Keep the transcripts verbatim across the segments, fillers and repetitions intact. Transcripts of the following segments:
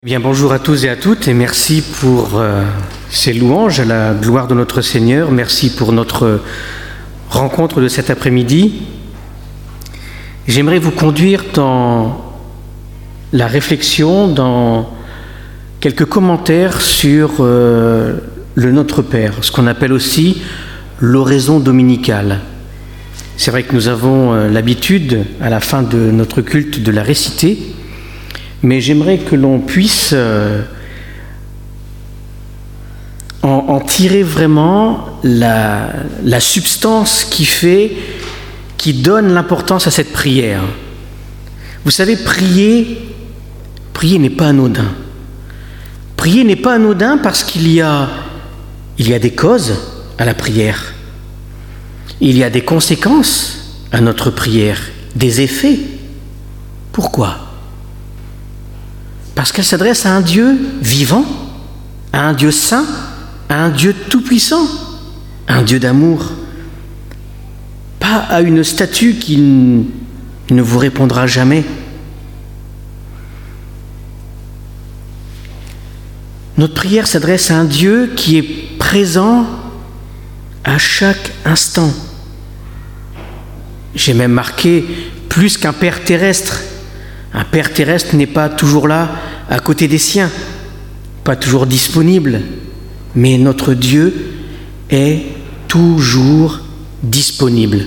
Bien, bonjour à tous et à toutes et merci pour euh, ces louanges à la gloire de notre Seigneur. Merci pour notre rencontre de cet après-midi. J'aimerais vous conduire dans la réflexion, dans quelques commentaires sur euh, le Notre Père, ce qu'on appelle aussi l'oraison dominicale. C'est vrai que nous avons euh, l'habitude, à la fin de notre culte, de la réciter. Mais j'aimerais que l'on puisse euh, en, en tirer vraiment la, la substance qui fait, qui donne l'importance à cette prière. Vous savez, prier, prier n'est pas anodin. Prier n'est pas anodin parce qu'il y a, il y a des causes à la prière. Il y a des conséquences à notre prière, des effets. Pourquoi ? Parce qu'elle s'adresse à un Dieu vivant, à un Dieu saint, à un Dieu tout-puissant, à un Dieu d'amour. Pas à une statue qui ne vous répondra jamais. Notre prière s'adresse à un Dieu qui est présent à chaque instant. J'ai même marqué plus qu'un Père terrestre. Un Père terrestre n'est pas toujours là, à côté des siens, pas toujours disponible, mais notre Dieu est toujours disponible.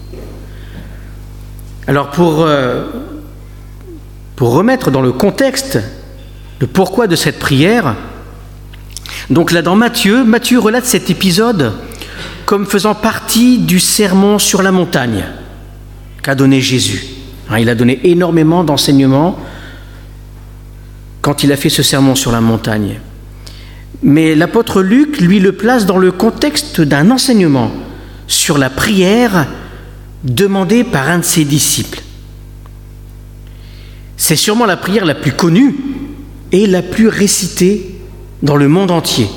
Alors pour, euh, pour remettre dans le contexte le pourquoi de cette prière, donc là dans Matthieu, Matthieu relate cet épisode comme faisant partie du sermon sur la montagne qu'a donné Jésus. Il a donné énormément d'enseignements quand il a fait ce sermon sur la montagne. Mais l'apôtre Luc, lui, le place dans le contexte d'un enseignement sur la prière demandée par un de ses disciples. C'est sûrement la prière la plus connue et la plus récitée dans le monde entier.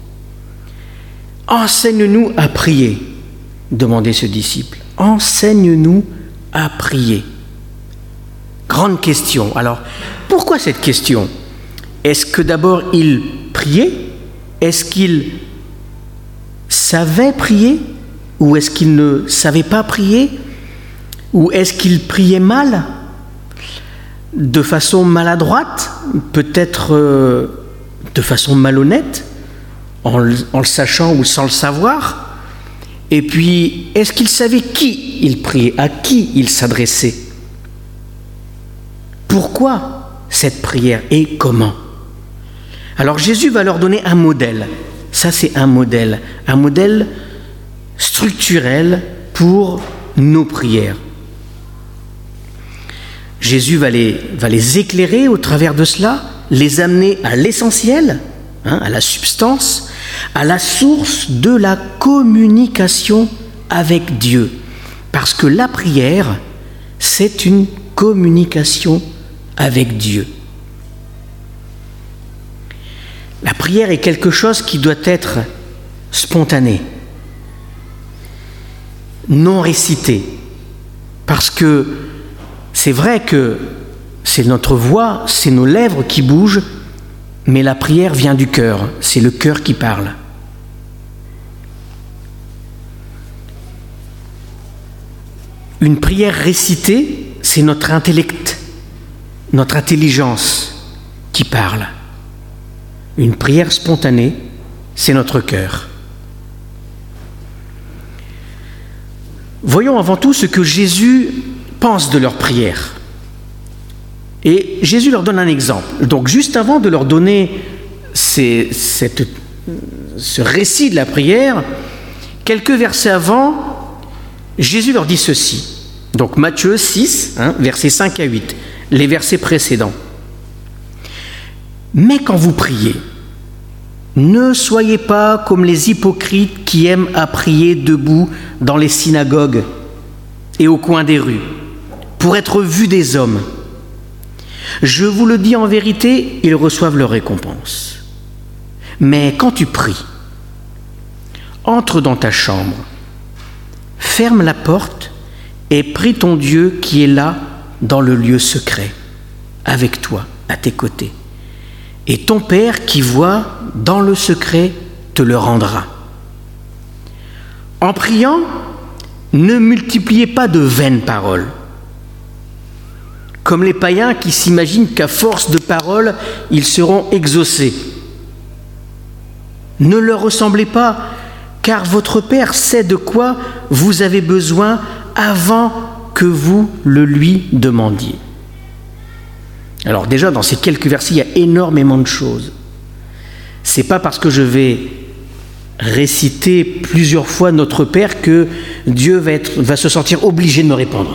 « Enseigne-nous à prier », demandait ce disciple. « Enseigne-nous à prier ». Grande question. Alors, pourquoi cette question ? Est-ce que d'abord il priait ? Est-ce qu'il savait prier ? Ou est-ce qu'il ne savait pas prier ? Ou est-ce qu'il priait mal ? De façon maladroite ? Peut-être euh, de façon malhonnête ? En le, en le sachant ou sans le savoir ? Et puis, est-ce qu'il savait qui il priait ? À qui il s'adressait ? Pourquoi cette prière et comment ? Alors Jésus va leur donner un modèle. Ça, c'est un modèle, un modèle structurel pour nos prières. Jésus va les, va les éclairer au travers de cela, les amener à l'essentiel, hein, à la substance, à la source de la communication avec Dieu. Parce que la prière, c'est une communication avec Dieu. La prière est quelque chose qui doit être spontané, non récité, parce que c'est vrai que c'est notre voix, c'est nos lèvres qui bougent, mais la prière vient du cœur, c'est le cœur qui parle. Une prière récitée, c'est notre intellect, notre intelligence qui parle. Une prière spontanée, c'est notre cœur. Voyons avant tout ce que Jésus pense de leur prière. Et Jésus leur donne un exemple. Donc juste avant de leur donner ces, cette, ce récit de la prière, quelques versets avant, Jésus leur dit ceci. Donc Matthieu six, hein, versets cinq à huit. Les versets précédents. Mais quand vous priez, ne soyez pas comme les hypocrites qui aiment à prier debout dans les synagogues et au coin des rues, pour être vus des hommes. Je vous le dis en vérité, ils reçoivent leur récompense. Mais quand tu pries, entre dans ta chambre, ferme la porte et prie ton Dieu qui est là dans le lieu secret, avec toi, à tes côtés. et ton Père qui voit dans le secret te le rendra. En priant, ne multipliez pas de vaines paroles, comme les païens qui s'imaginent qu'à force de paroles, ils seront exaucés. Ne leur ressemblez pas, car votre Père sait de quoi vous avez besoin avant que vous le lui demandiez. Alors déjà, dans ces quelques versets, il y a énormément de choses. C'est pas parce que je vais réciter plusieurs fois Notre Père que Dieu va, être, va se sentir obligé de me répondre.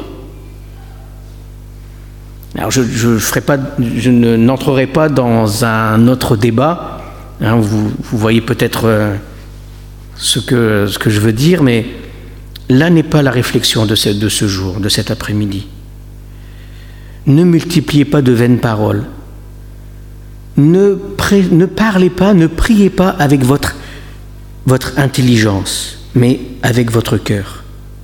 Alors je, je, ferai pas, je ne, n'entrerai pas dans un autre débat. Hein, vous, vous voyez peut-être euh, ce, que, ce que je veux dire, mais là n'est pas la réflexion de ce, de ce jour, de cet après-midi. Ne multipliez pas de vaines paroles. Ne, pré, ne parlez pas, ne priez pas avec votre, votre intelligence, mais avec votre cœur.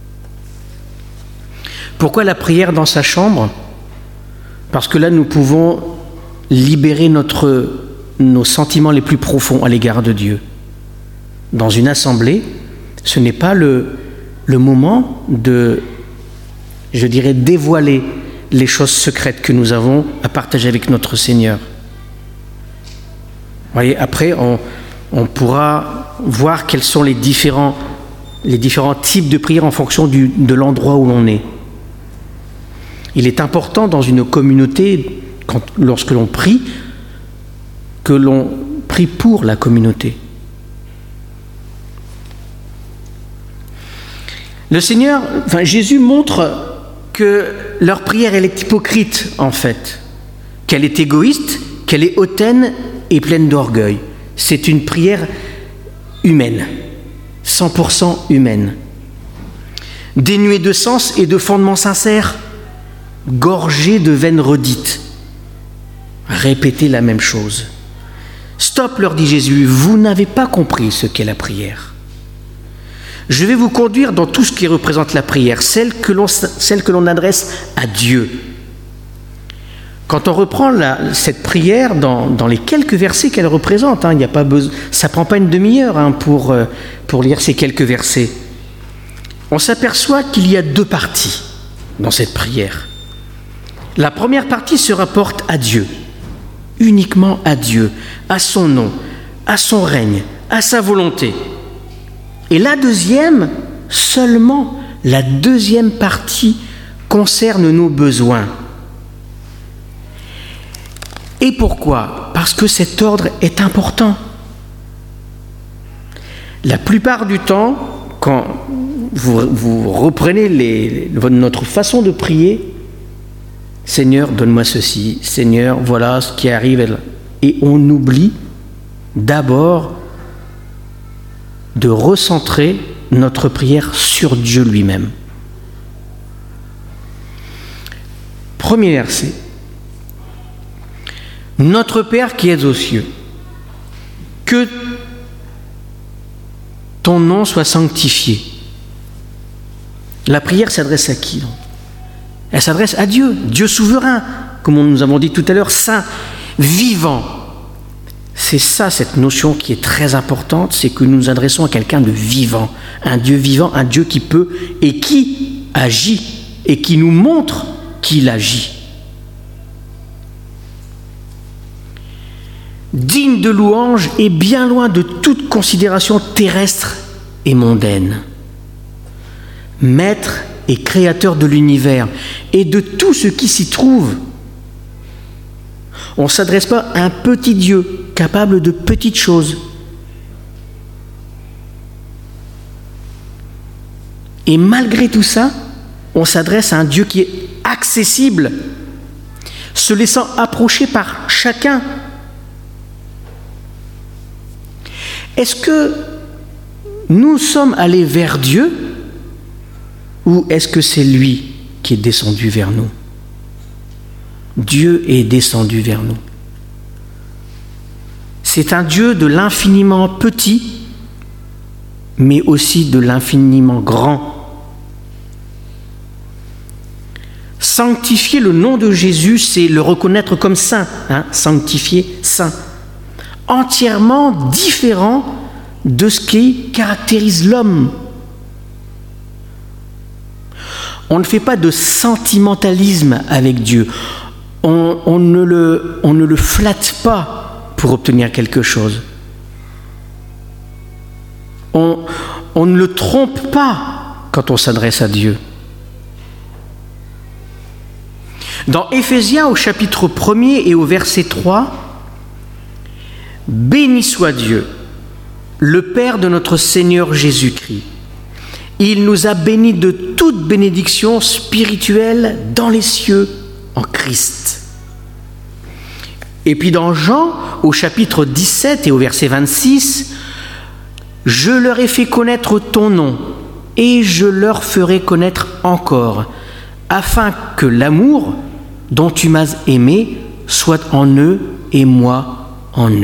Pourquoi la prière dans sa chambre ? Parce que là, nous pouvons libérer notre, nos sentiments les plus profonds à l'égard de Dieu. Dans une assemblée, ce n'est pas le, le moment de, je dirais, dévoiler les choses secrètes que nous avons à partager avec notre Seigneur. Vous voyez, après, on, on pourra voir quels sont les différents, les différents types de prières en fonction du, de l'endroit où l'on est. Il est important dans une communauté, quand, lorsque l'on prie, que l'on prie pour la communauté. Le Seigneur, enfin Jésus montre que leur prière elle est hypocrite en fait, qu'elle est égoïste, qu'elle est hautaine et pleine d'orgueil. C'est une prière humaine, cent pour cent humaine, dénuée de sens et de fondements sincères, gorgée de vaines redites, répéter la même chose. Stop, leur dit Jésus, vous n'avez pas compris ce qu'est la prière. Je vais vous conduire dans tout ce qui représente la prière, celle que l'on, celle que l'on adresse à Dieu. Quand on reprend la, cette prière dans, dans les quelques versets qu'elle représente, hein, il y a pas besoin, ça ne prend pas une demi-heure hein, pour, pour lire ces quelques versets, on s'aperçoit qu'il y a deux parties dans cette prière. La première partie se rapporte à Dieu, uniquement à Dieu, à son nom, à son règne, à sa volonté. Et la deuxième, seulement la deuxième partie concerne nos besoins. Et pourquoi ? Parce que cet ordre est important. La plupart du temps, quand vous, vous reprenez les, notre façon de prier, Seigneur, donne-moi ceci, Seigneur, voilà ce qui arrive, et on oublie d'abord de recentrer notre prière sur Dieu lui-même. Premier verset. Notre Père qui es aux cieux, que ton nom soit sanctifié. La prière s'adresse à qui donc ? Elle s'adresse à Dieu, Dieu souverain, comme nous avons dit tout à l'heure, saint, vivant. C'est ça, cette notion qui est très importante, c'est que nous nous adressons à quelqu'un de vivant, un Dieu vivant, un Dieu qui peut et qui agit et qui nous montre qu'il agit. Digne de louange et bien loin de toute considération terrestre et mondaine. Maître et créateur de l'univers et de tout ce qui s'y trouve. On ne s'adresse pas à un petit Dieu capable de petites choses. Et malgré tout ça, on s'adresse à un Dieu qui est accessible, se laissant approcher par chacun. Est-ce que nous sommes allés vers Dieu ou est-ce que c'est lui qui est descendu vers nous ? Dieu est descendu vers nous. C'est un Dieu de l'infiniment petit, mais aussi de l'infiniment grand. Sanctifier le nom de Jésus, c'est le reconnaître comme saint. Hein, sanctifier, saint. entièrement différent de ce qui caractérise l'homme. On ne fait pas de sentimentalisme avec Dieu. On, on, ne le, on ne le flatte pas pour obtenir quelque chose. On, on ne le trompe pas quand on s'adresse à Dieu. Dans Éphésiens au chapitre premier et au verset trois, « Béni soit Dieu, le Père de notre Seigneur Jésus-Christ. Il nous a bénis de toute bénédiction spirituelle dans les cieux en Christ. » Et puis dans Jean, au chapitre dix-sept et au verset vingt-six, « Je leur ai fait connaître ton nom, et je leur ferai connaître encore, afin que l'amour dont tu m'as aimé soit en eux et moi en eux. »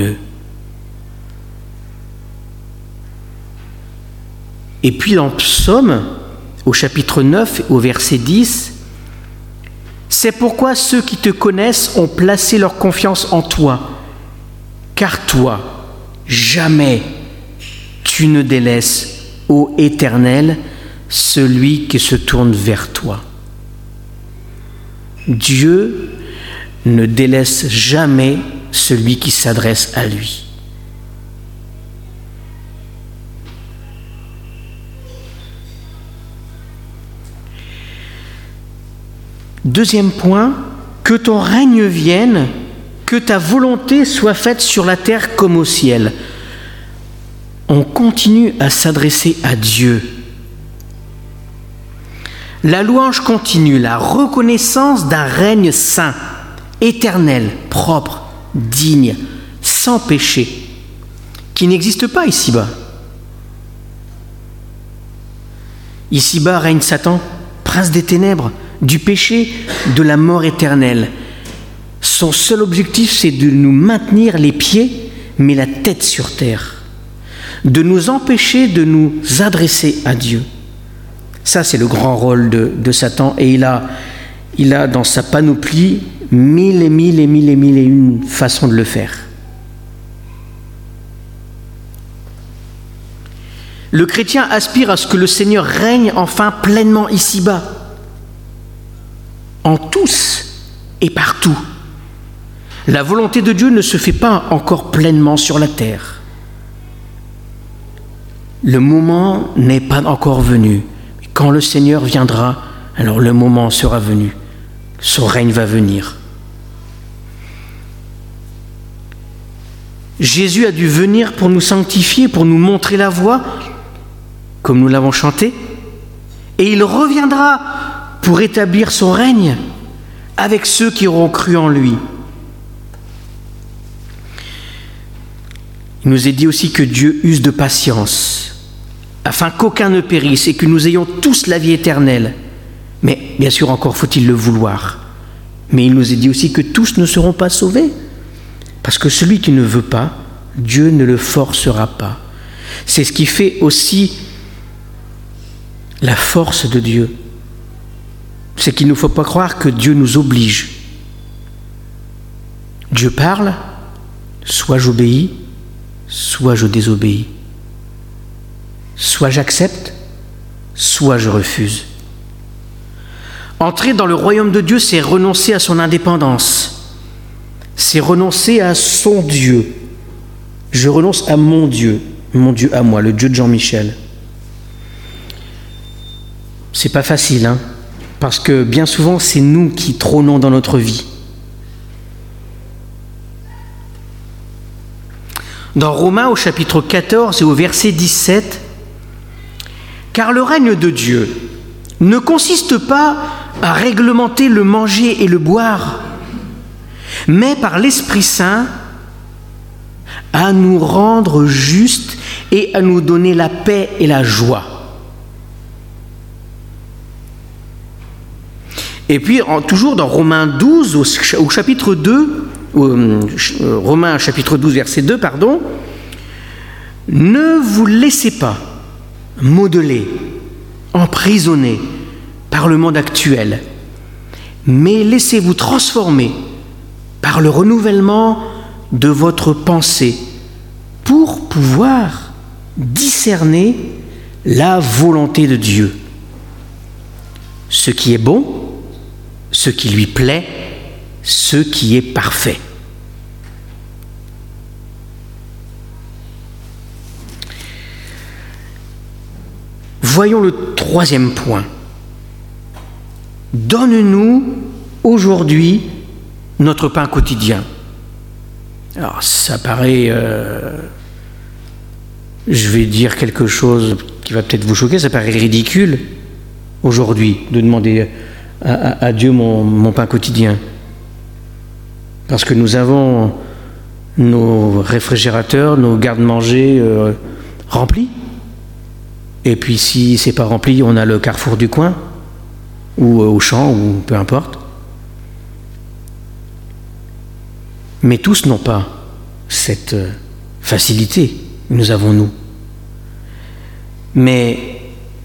Et puis dans Psaume, au chapitre neuf, au verset dix, « C'est pourquoi ceux qui te connaissent ont placé leur confiance en toi, car toi, jamais tu ne délaisses, ô Éternel, celui qui se tourne vers toi. » Dieu ne délaisse jamais celui qui s'adresse à lui. Deuxième point, que ton règne vienne, que ta volonté soit faite sur la terre comme au ciel. On continue à s'adresser à Dieu. La louange continue, la reconnaissance d'un règne saint, éternel, propre, digne, sans péché, qui n'existe pas ici-bas. Ici-bas règne Satan, prince des ténèbres, du péché, de la mort éternelle. Son seul objectif, c'est de nous maintenir les pieds, mais la tête sur terre, de nous empêcher de nous adresser à Dieu. Ça, c'est le grand rôle de, de Satan, et il a, il a dans sa panoplie mille et mille et mille et mille et une façons de le faire. Le chrétien aspire à ce que le Seigneur règne enfin pleinement ici-bas, en tous et partout. La volonté de Dieu ne se fait pas encore pleinement sur la terre. Le moment n'est pas encore venu. Quand le Seigneur viendra, alors le moment sera venu. Son règne va venir. Jésus a dû venir pour nous sanctifier, pour nous montrer la voie, comme nous l'avons chanté, et il reviendra pour établir son règne avec ceux qui auront cru en lui. Il nous est dit aussi que Dieu use de patience, afin qu'aucun ne périsse et que nous ayons tous la vie éternelle. Mais bien sûr, encore faut-il le vouloir. Mais il nous est dit aussi que tous ne seront pas sauvés, parce que celui qui ne veut pas, Dieu ne le forcera pas. C'est ce qui fait aussi la force de Dieu. C'est qu'il ne faut pas croire que Dieu nous oblige. Dieu parle, soit j'obéis, soit je désobéis. Soit j'accepte, soit je refuse. Entrer dans le royaume de Dieu, c'est renoncer à son indépendance. C'est renoncer à son Dieu. Je renonce à mon Dieu, mon Dieu à moi, le Dieu de Jean-Michel. C'est pas facile, hein, parce que bien souvent, c'est nous qui trônons dans notre vie. Dans Romains, au chapitre quatorze et au verset dix-sept, « Car le règne de Dieu ne consiste pas à réglementer le manger et le boire, mais par l'Esprit Saint, à nous rendre justes et à nous donner la paix et la joie. » Et puis, en, toujours dans Romains douze, au, au chapitre deux, euh, Romains chapitre douze, verset deux, pardon, « Ne vous laissez pas modeler, emprisonner par le monde actuel, mais laissez-vous transformer par le renouvellement de votre pensée, pour pouvoir discerner la volonté de Dieu. Ce qui est bon, ce qui lui plaît, ce qui est parfait. Voyons le troisième point. Donne-nous aujourd'hui notre pain quotidien. Alors ça paraît, euh, je vais dire quelque chose qui va peut-être vous choquer, ça paraît ridicule aujourd'hui de demander à, à, à Dieu mon, mon pain quotidien. Parce que nous avons nos réfrigérateurs, nos garde-manger euh, remplis. Et puis si c'est pas rempli, on a le Carrefour du coin, ou euh, au champ, ou peu importe. Mais tous n'ont pas cette euh, facilité que nous avons nous. Mais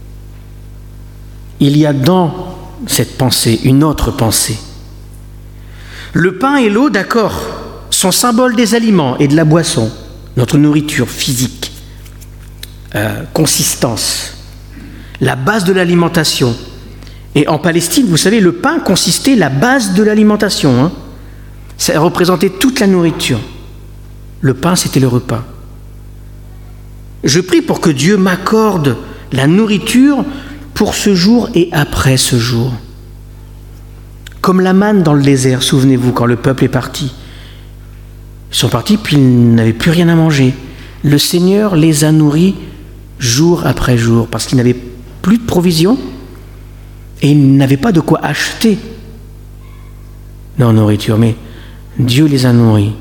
il y a dans cette pensée une autre pensée. Le pain et l'eau, d'accord, sont symboles des aliments et de la boisson, notre nourriture physique. Euh, consistance, la base de l'alimentation. Et en Palestine, vous savez, le pain consistait la base de l'alimentation. Hein. Ça représentait toute la nourriture. Le pain, c'était le repas. Je prie pour que Dieu m'accorde la nourriture pour ce jour et après ce jour. Comme la manne dans le désert, souvenez-vous, quand le peuple est parti. Ils sont partis, puis ils n'avaient plus rien à manger. Le Seigneur les a nourris jour après jour, parce qu'ils n'avaient plus de provisions et ils n'avaient pas de quoi acheter leur nourriture, mais Dieu les a nourris.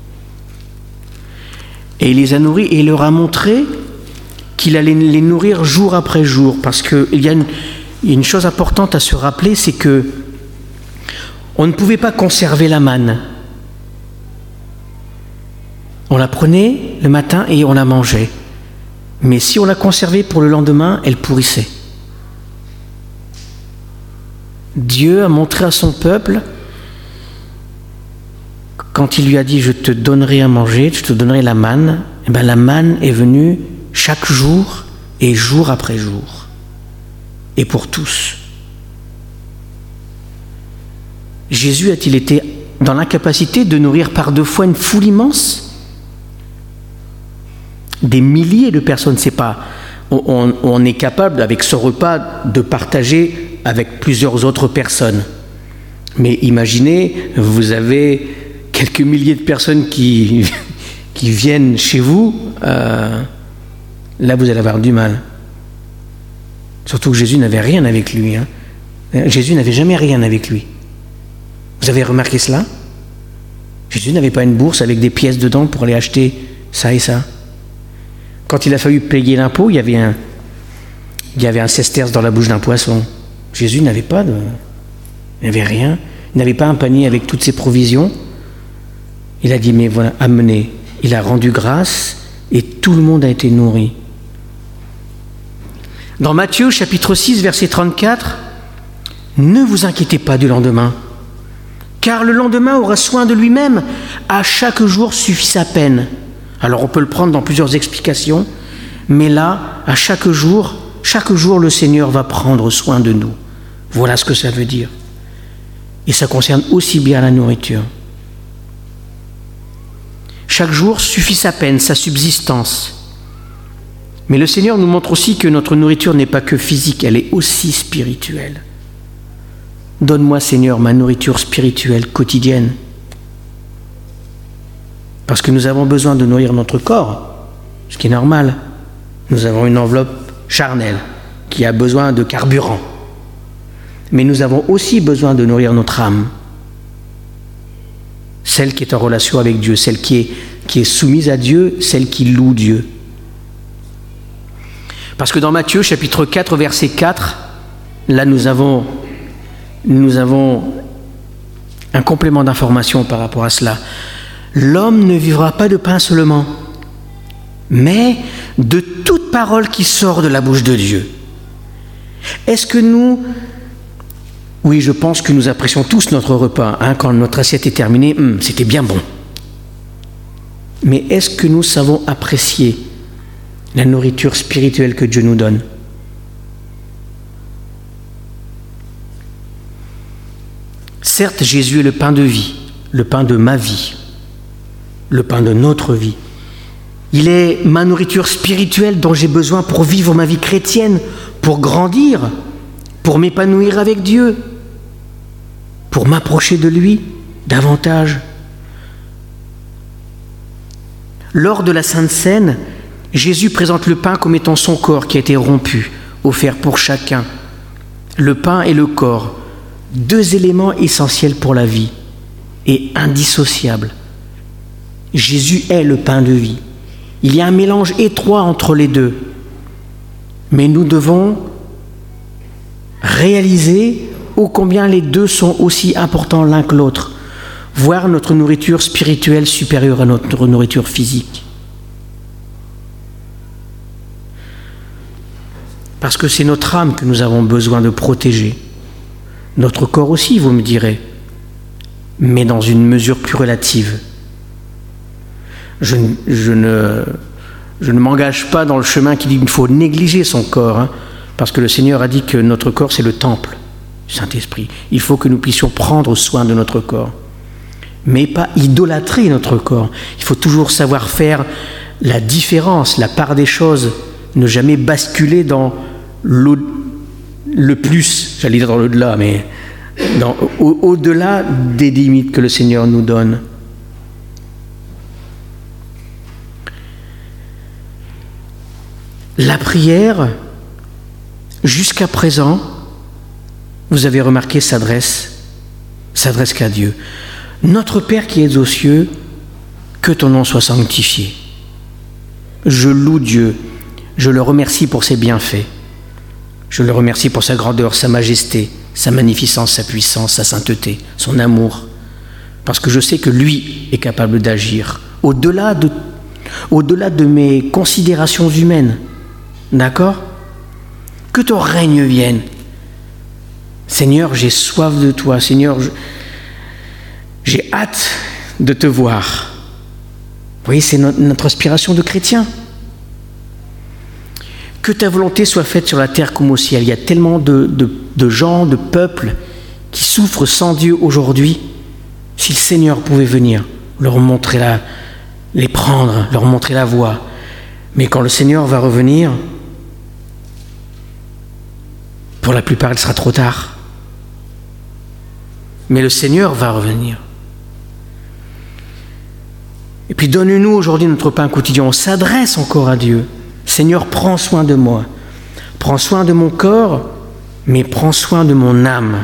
Et il les a nourris et il leur a montré qu'il allait les nourrir jour après jour, parce qu'il y a une, il y a une chose importante à se rappeler, c'est que on ne pouvait pas conserver la manne. On la prenait le matin et on la mangeait. Mais si on la conservait pour le lendemain, elle pourrissait. Dieu a montré à son peuple, quand il lui a dit « Je te donnerai à manger, je te donnerai la manne », et bien la manne est venue chaque jour et jour après jour. Et pour tous. Jésus a-t-il été dans l'incapacité de nourrir par deux fois une foule immense ? Des milliers de personnes, c'est pas. On, on, on est capable, avec ce repas, de partager avec plusieurs autres personnes. Mais imaginez, vous avez quelques milliers de personnes qui, qui viennent chez vous, euh, là vous allez avoir du mal. Surtout que Jésus n'avait rien avec lui. Hein. Jésus n'avait jamais rien avec lui. Vous avez remarqué cela ? Jésus n'avait pas une bourse avec des pièces dedans pour aller acheter ça et ça. Quand il a fallu payer l'impôt, il y avait un, il y avait un sesterce dans la bouche d'un poisson. Jésus n'avait pas de, il n'avait rien, il n'avait pas un panier avec toutes ses provisions. Il a dit, mais voilà, amenez. Il a rendu grâce et tout le monde a été nourri. Dans Matthieu, chapitre six, verset trente-quatre, « Ne vous inquiétez pas du lendemain, car le lendemain aura soin de lui-même. À chaque jour suffit sa peine. » Alors on peut le prendre dans plusieurs explications, mais là, à chaque jour, chaque jour le Seigneur va prendre soin de nous. Voilà ce que ça veut dire. Et ça concerne aussi bien la nourriture. Chaque jour suffit sa peine, sa subsistance. Mais le Seigneur nous montre aussi que notre nourriture n'est pas que physique, elle est aussi spirituelle. Donne-moi, Seigneur, ma nourriture spirituelle quotidienne. Parce que nous avons besoin de nourrir notre corps, ce qui est normal. Nous avons une enveloppe charnelle qui a besoin de carburant. Mais nous avons aussi besoin de nourrir notre âme. Celle qui est en relation avec Dieu, celle qui est, qui est soumise à Dieu, celle qui loue Dieu. Parce que dans Matthieu, chapitre quatre, verset quatre, là nous avons, nous avons un complément d'information par rapport à cela. L'homme ne vivra pas de pain seulement, mais de toute parole qui sort de la bouche de Dieu. Est-ce que nous... Oui, je pense que nous apprécions tous notre repas. Hein, quand notre assiette est terminée, hum, c'était bien bon. mais est-ce que nous savons apprécier la nourriture spirituelle que Dieu nous donne? Certes, Jésus est le pain de vie, le pain de ma vie, le pain de notre vie. Il est ma nourriture spirituelle dont j'ai besoin pour vivre ma vie chrétienne, pour grandir, pour m'épanouir avec Dieu, pour m'approcher de lui davantage. Lors de la Sainte Seine, Jésus présente le pain comme étant son corps qui a été rompu, offert pour chacun. Le pain et le corps, deux éléments essentiels pour la vie et indissociables. Jésus est le pain de vie. Il y a un mélange étroit entre les deux. Mais nous devons réaliser ô combien les deux sont aussi importants l'un que l'autre, voire notre nourriture spirituelle supérieure à notre nourriture physique. Parce que c'est notre âme que nous avons besoin de protéger. Notre corps aussi, vous me direz, mais dans une mesure plus relative. Je, je ne, je ne m'engage pas dans le chemin qui dit qu'il faut négliger son corps, hein, parce que le Seigneur a dit que notre corps, c'est le temple du Saint-Esprit. Il faut que nous puissions prendre soin de notre corps, mais pas idolâtrer notre corps. Il faut toujours savoir faire la différence, la part des choses, ne jamais basculer dans l'au- le plus, j'allais dire dans l'au-delà, mais dans, au- au-delà des limites que le Seigneur nous donne. La prière, jusqu'à présent, vous avez remarqué, s'adresse, s'adresse qu'à Dieu. Notre Père qui es aux cieux, que ton nom soit sanctifié. Je loue Dieu, je le remercie pour ses bienfaits. Je le remercie pour sa grandeur, sa majesté, sa magnificence, sa puissance, sa sainteté, son amour. Parce que je sais que lui est capable d'agir au-delà de, au-delà de mes considérations humaines. D'accord? Que ton règne vienne. Seigneur, j'ai soif de toi. Seigneur, je, j'ai hâte de te voir. Vous voyez, c'est notre, notre aspiration de chrétien. Que ta volonté soit faite sur la terre comme au ciel. Il y a tellement de, de, de gens, de peuples qui souffrent sans Dieu aujourd'hui. Si le Seigneur pouvait venir, leur montrer la, les prendre, leur montrer la voie. Mais quand le Seigneur va revenir, pour la plupart, il sera trop tard. Mais le Seigneur va revenir. Et puis donne-nous aujourd'hui notre pain quotidien. On s'adresse encore à Dieu. Seigneur, prends soin de moi. Prends soin de mon corps, mais prends soin de mon âme.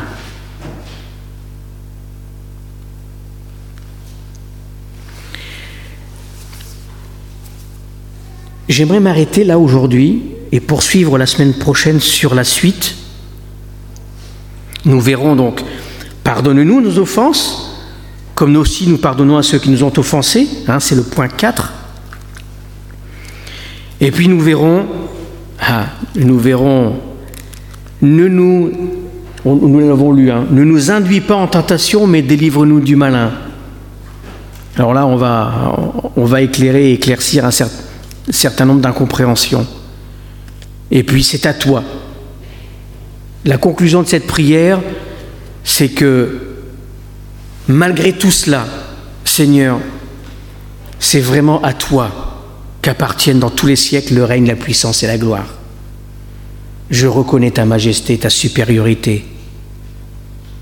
J'aimerais m'arrêter là aujourd'hui et poursuivre la semaine prochaine sur la suite. Nous verrons donc, pardonne-nous nos offenses, comme nous aussi nous pardonnons à ceux qui nous ont offensés, hein, c'est le point quatre. Et puis nous verrons, ah, nous verrons, ne nous, on, nous l'avons lu, hein, ne nous induis pas en tentation, mais délivre-nous du malin. Alors là, on va, on va éclairer et éclaircir un certain, certain nombre d'incompréhensions. Et puis c'est à toi. La conclusion de cette prière, c'est que malgré tout cela, Seigneur, c'est vraiment à toi qu'appartiennent dans tous les siècles le règne, la puissance et la gloire. Je reconnais ta majesté, ta supériorité. D'accord ?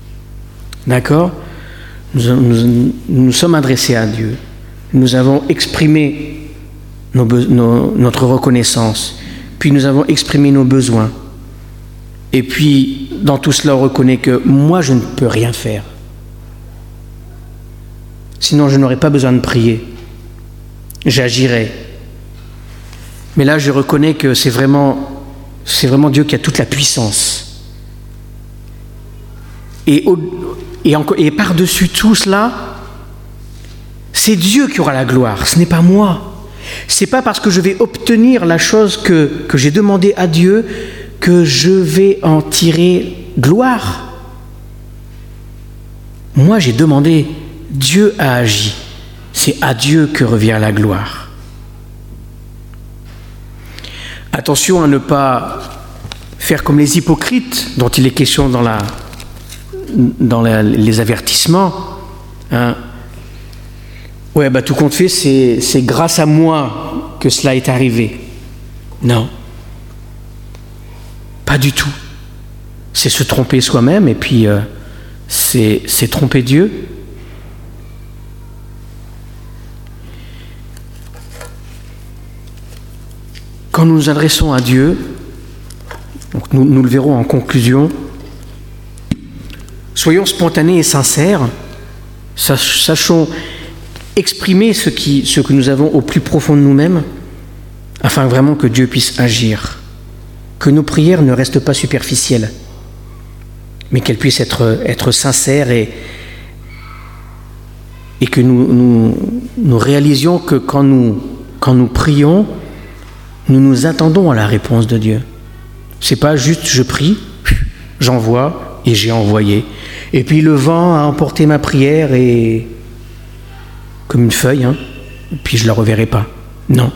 Nous, nous, nous sommes adressés à Dieu. Nous avons exprimé nos, nos, notre reconnaissance. Puis nous avons exprimé nos besoins. Et puis, dans tout cela, on reconnaît que moi, je ne peux rien faire. Sinon, je n'aurais pas besoin de prier. J'agirais. Mais là, je reconnais que c'est vraiment, c'est vraiment Dieu qui a toute la puissance. Et, au, et, en, et par-dessus tout cela, c'est Dieu qui aura la gloire, ce n'est pas moi. C'est pas parce que je vais obtenir la chose que, que j'ai demandé à Dieu que je vais en tirer gloire. Moi, j'ai demandé, Dieu a agi. C'est à Dieu que revient la gloire. Attention à ne pas faire comme les hypocrites dont il est question dans, la, dans la, les avertissements. Hein. Ouais, bah tout compte fait, c'est, c'est grâce à moi que cela est arrivé. Non. Pas du tout. C'est se tromper soi-même et puis euh, c'est, c'est tromper Dieu. Quand nous nous adressons à Dieu, donc nous, nous le verrons en conclusion, soyons spontanés et sincères, sachons exprimer ce, qui, ce que nous avons au plus profond de nous-mêmes, afin vraiment que Dieu puisse agir. Que nos prières ne restent pas superficielles, mais qu'elles puissent être, être sincères et, et que nous, nous, nous réalisions que quand nous, quand nous prions, nous nous attendons à la réponse de Dieu. C'est pas juste je prie, j'envoie et j'ai envoyé. Et puis le vent a emporté ma prière et comme une feuille, hein, et puis je la reverrai pas. Non.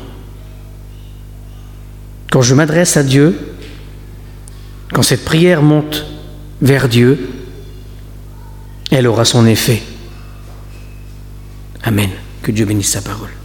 Quand je m'adresse à Dieu, quand cette prière monte vers Dieu, elle aura son effet. Amen. Que Dieu bénisse sa parole.